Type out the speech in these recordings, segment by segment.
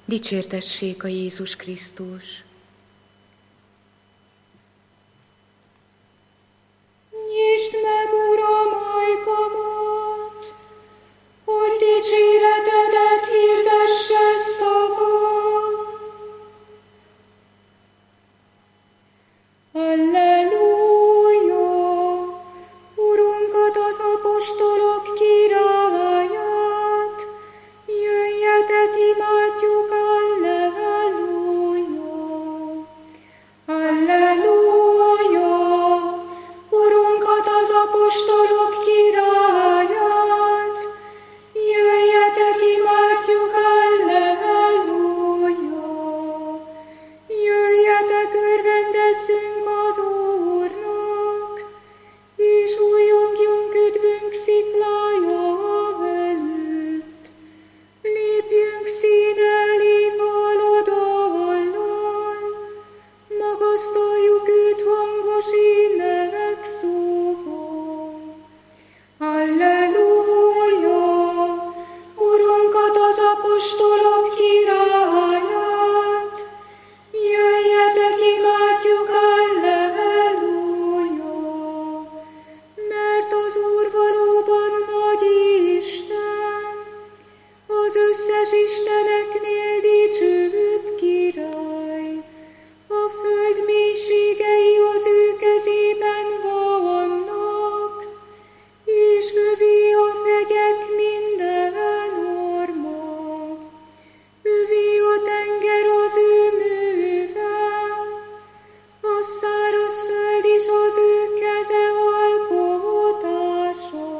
Dicsértessék a Jézus Krisztus! Nyisd meg, Uram, ajkamat, hogy dicséretedet hirdesse szavam. Halleluja! Urunkat, az apostolok királyát, jöjjetek, imádjuk, halleluja! Halleluja! Urunkat, az apostolok királyát, jöjjetek, imádjuk, halleluja! Jöjjetek, örvendezzünk az Úrnak, és újongjunk üdvünk sziklája előtt. Lépjünk színe elé valodallal, magasztaljuk őt hangos ének szóval. Halleluja! Urunkat, az apostolok királyát, jöjjetek, imádjuk, halleluja! Mert az Úr valóban nagy Isten, az összes isteneknél dicsőbb király. A föld mélységei az ő kezében vannak, és övé a hegyek minden orma. Övé a tenger az ő műve, a száraz föld is az ő keze alkotása.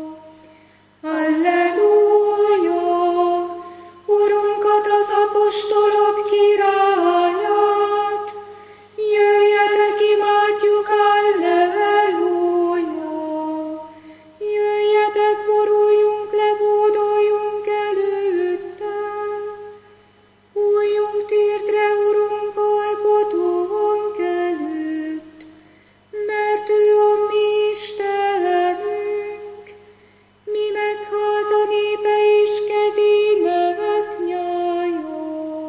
Halleluja! Urunkat, az apostolok királyát, jöjjetek, imádjuk, halleluja! Jöjjetek, boruljunk le, bódoljunk előtte, újjunk térdre, Urunk, alkotónk előtt, mert ő a mi Istenünk, mi meg háza népe és kezének nyája.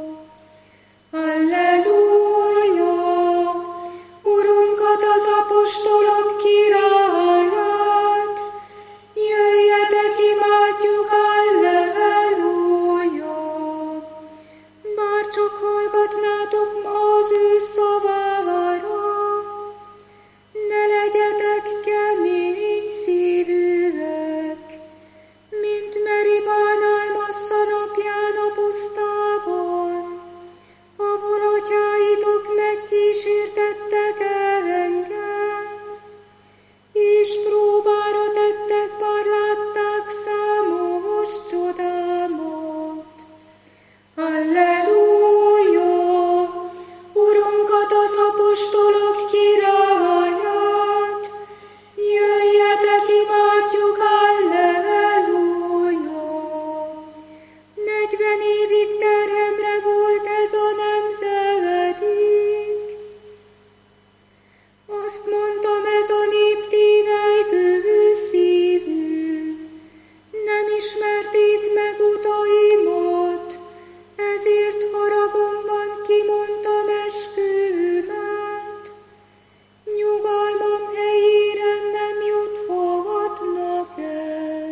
Halleluja! Urunkat, az apostolok királyát, jöjjetek, imádjuk, halleluja! Bár csak hallgatnátok ma az ő szavára, ne legyetek kemény szívűek, mint Meribánál Massza napján a pusztában, ahol atyáitok megkísértettek engem, és próbára tettek, bár látták számos csodámat. Halleluja! Urunkat, az apostolok királyát, jöjjetek, imádjuk, halleluja! 40 évig terhemre volt ez a nemzedék. Azt mondtam, ez a nép tévejtő szívű, nem ismerték meg utaimat, ezért haragomban kimondtam esküvőmet. Nyugalmam helyére nem juthatnak el.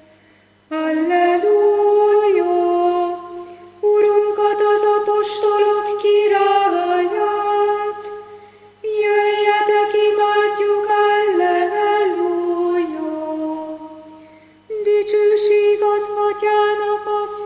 Halleluja! Urunkat, az apostolok királyát, jöjjetek, imádjuk, halleluja! Dicsőség az Atyának, a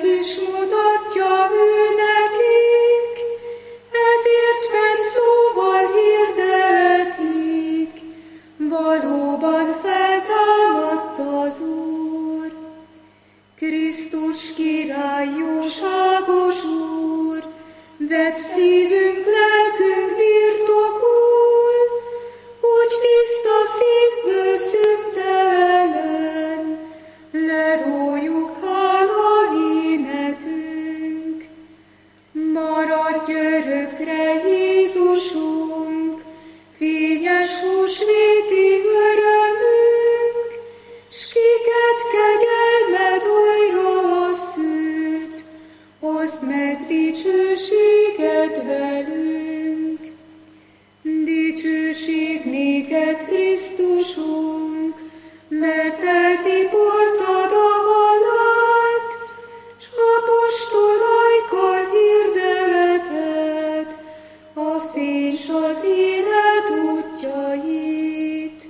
is mutatja ő nekik, ezért fenn szóval hirdetik, valóban feltámadt az Úr. Krisztus király, jóságos Úr, vedd szívünk, lelkünk birtokul, hogy tiszta szívből szüntelen lerójuk hála énekünk. Maradj örökre Jézusunk, fényes húsvéti örömünk, s kiket kegyelmed újra szült, oszd meg dicsőséged velünk. Dicsőség néked, Krisztusunk, mert eltiportad a halált, s apostolaikkal hirdeted a fény s az élet útjait.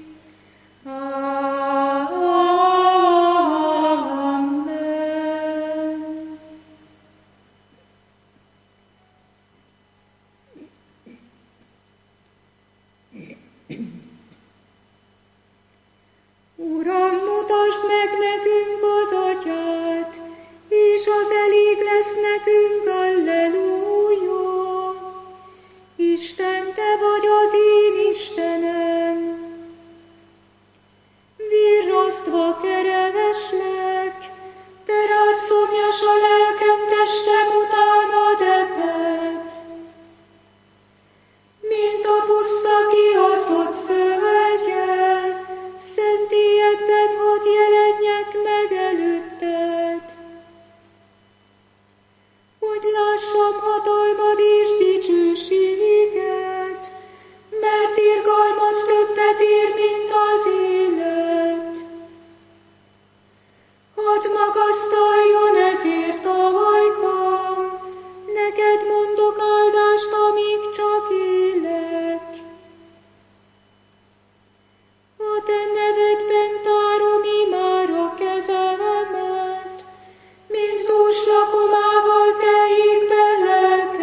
Amen. Uram, mutasd meg nekünk az Atyát, és az elég lesz nekünk, alleluja. Isten, te vagy az én Istenem, virrasztva kereveslek, te rád szomjas a lelkem, testem utána deped. Mint a puszta kiaszott földje, szentélyedben hadd jelenjek meg előtted, hogy lássam hatalmad és dicsőséget, mert irgalmad többet ér, mint az élet. Hadd magasztaljon ezért a hajkam, neked mondok áldást, amíg csak élek. A te nevedben tárom imára kezemet, mint dús lakomával te égben lelkem.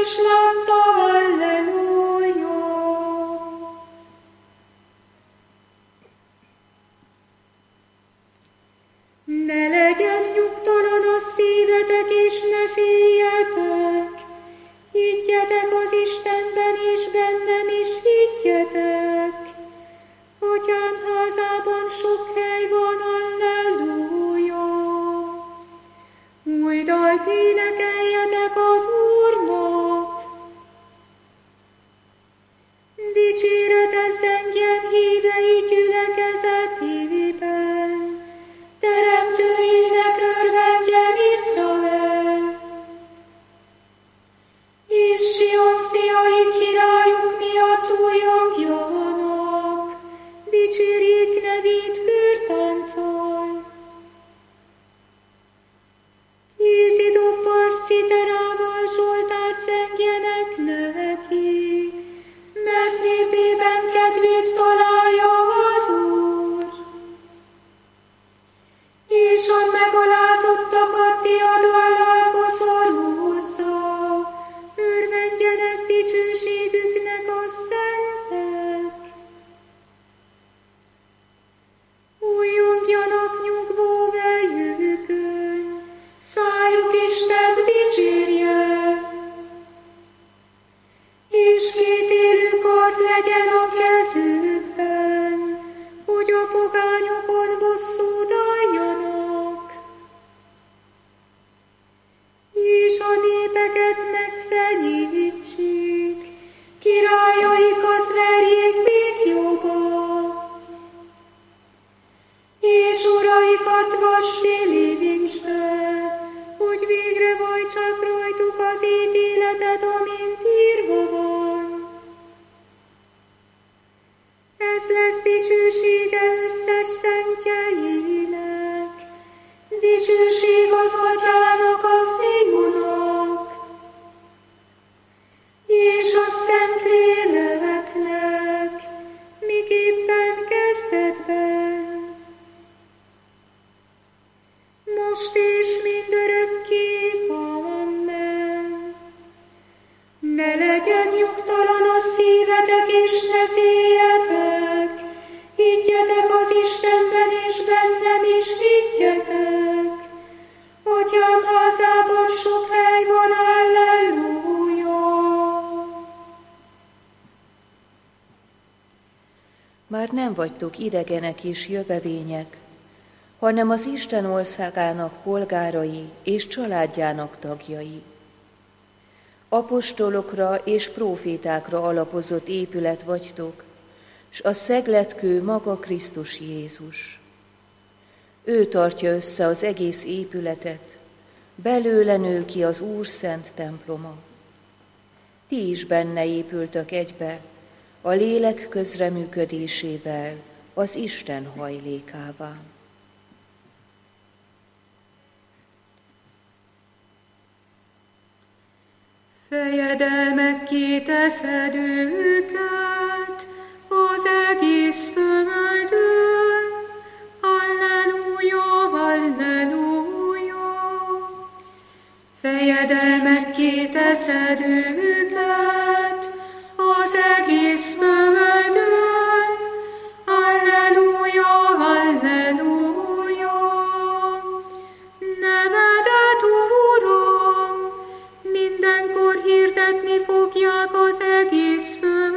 is látta, halleluja. Ne legyen nyugtalan a szívetek, és ne féljetek. Higgyetek az Istenben, és bennem is higgyetek. Atyám házában sok hely van, halleluja. Új dalt énekeljetek az Úrnak. Dicséretes zengjen hívei gyülekezetében. Teremtőjének örvendjen Izrael. És Sion fiai királyuk miatt újongjanak. Dicsérjék nevét körtánccal. Kézidobbal, citerával Zsoltárt zengjenek neki, mert népében kedvét találja az Úr. És a megalázottakat diadallal koszorúzza, örvendjenek dicsőségüknek a szentek. Újjongjanak nyugvó vejükön, szájuk Istent dicsérje. És kétélű kard legyen a kezükben, hogy a pogányokon bosszút álljanak. És a népeket megfenyítsék, királyaikat verjék békjóba. És uraikat vastéli vincsbe, hogy végre vajtsák rajtuk az ítéletet, amint írva van. Ez lesz dicsősége összes szentjeinek, dicsőség az Atyának, a Fiúnak, és a Szentléleknek, miképpen kezdetben, most és mindörökké. Amen. Ne legyen nyugtalan a szívetek, és ne féljetek. Higgyetek az Istenben, és bennem is higgyetek. Atyám házában sok hely van, halleluja. Már nem vagytok idegenek és jövevények, hanem az Isten országának polgárai és családjának tagjai. Apostolokra és prófétákra alapozott épület vagytok, s a szegletkő maga Krisztus Jézus. Ő tartja össze az egész épületet, belőle nő ki az Úr szent temploma. Ti is benne épültök egybe, a lélek közreműködésével, az Isten hajlékává. Fejedelmekké teszed őket az egész földön. Halleluja, halleluja. Fejedelmekké teszed őket az egész földön. Halleluja, halleluja. Nevedet, Uram, mindenkor hirdetni fogják az egész földön.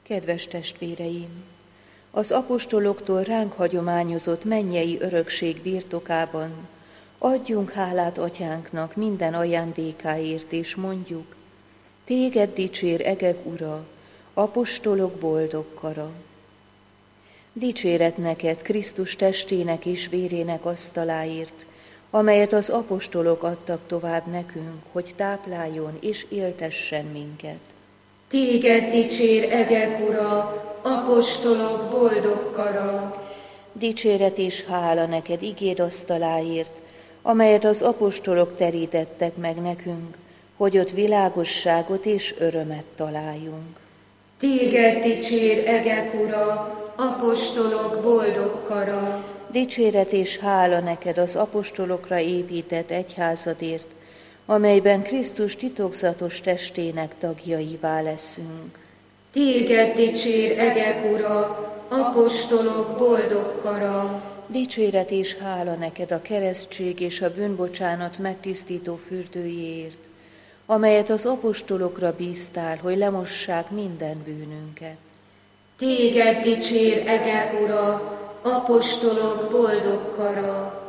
Kedves testvéreim! Az apostoloktól ránk hagyományozott mennyei örökség birtokában adjunk hálát Atyánknak minden ajándékáért, és mondjuk: Téged dicsér egek Ura, apostolok boldog kara. Dicséret neked Krisztus testének és vérének asztaláért, amelyet az apostolok adtak tovább nekünk, hogy tápláljon és éltessen minket. Téged dicsér egek Ura, apostolok boldog kara. Dicséret és hála neked igéd asztaláért, amelyet az apostolok terítettek meg nekünk, hogy ott világosságot és örömet találjunk. Téged dicsér egek Ura, apostolok boldog kara. Dicséret és hála neked az apostolokra épített egyházadért, amelyben Krisztus titokzatos testének tagjaivá leszünk. Téged dicsér egek Ura, apostolok boldog kara. Dicséret és hála neked a keresztség és a bűnbocsánat megtisztító fürdőjéért, amelyet az apostolokra bíztál, hogy lemossák minden bűnünket. Téged dicsér egek Ura, apostolok boldog kara.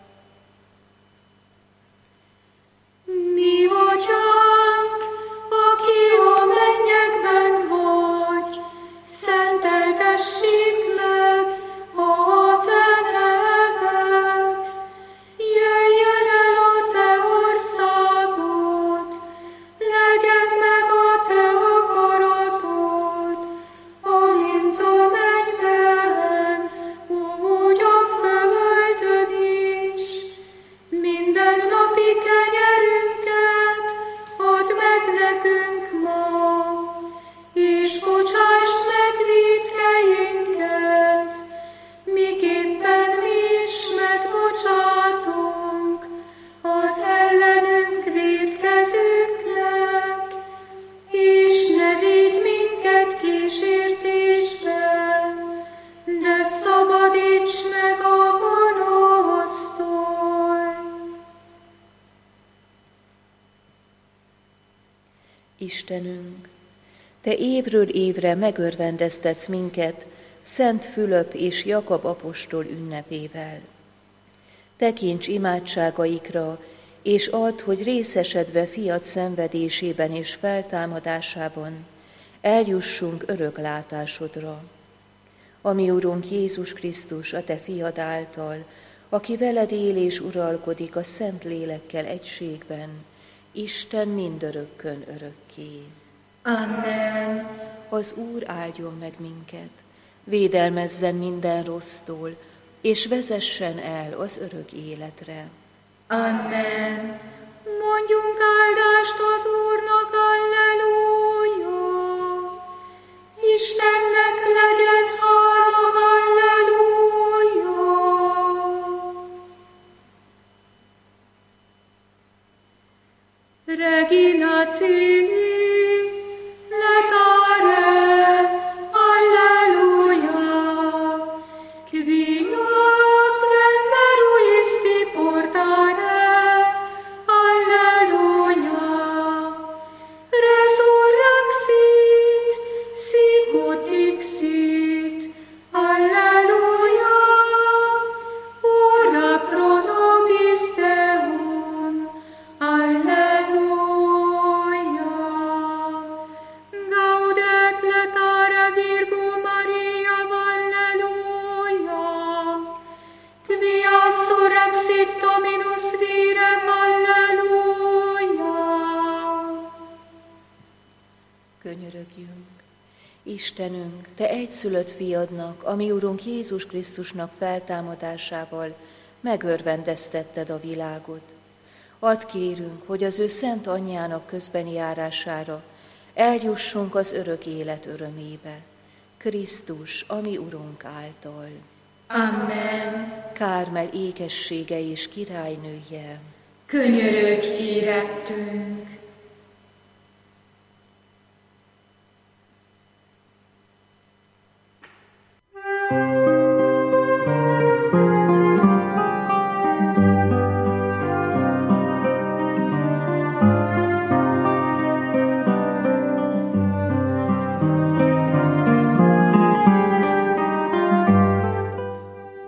Mi Atyánk, aki a mennyekben vagy, szenteltessék meg a te neved. Jöjjön el a te országod, legyen meg a te akaratod, amint a mennyben, úgy a földön is. Mindennapi kenyerünket add meg nekünk ma, és bocsásd meg vétkeinket, miképpen mi is megbocsátunk az ellenünk vétkezőknek, és ne védj minket kísértésbe, de szabadíts meg a gonosztól. Istenünk, te évről évre megörvendeztetsz minket Szent Fülöp és Jakab apostol ünnepével. Tekints imádságaikra, és add, hogy részesedve fiad szenvedésében és feltámadásában eljussunk örök látásodra. Ami Urunk Jézus Krisztus, a te fiad által, aki veled él és uralkodik a Szent Lélekkel egységben, Isten mindörökkön örökké. Amen. Az Úr áldjon meg minket, védelmezzen minden rossztól, és vezessen el az örök életre. Amen. Mondjunk áldást az Úrnak, alleluja. Istennek legyen hála, alleluja. Regina Cili, letare, alleluia. Quiot veruisti portare, alleluia. Resurrexit, sicut dixit, alleluia. Ora pro nobis Deum, alleluia. Gaudet letare Virgo Maria, alleluia. Quia surrexit Dominus virem, alleluia. Könyörögjünk! Istenünk, te egyszülött fiadnak, a mi Urunk Jézus Krisztusnak feltámadásával megörvendeztetted a világot. Add kérünk, hogy az ő szent anyjának közbeni járására eljussunk az örök élet örömébe. Krisztus, a mi Urunk által. Amen. Kármel ékessége és királynője, Könyörögj érettünk.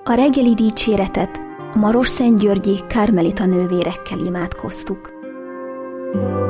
A reggeli dicséretet a Marosszentgyörgyi Kármelita nővérekkel imádkoztuk.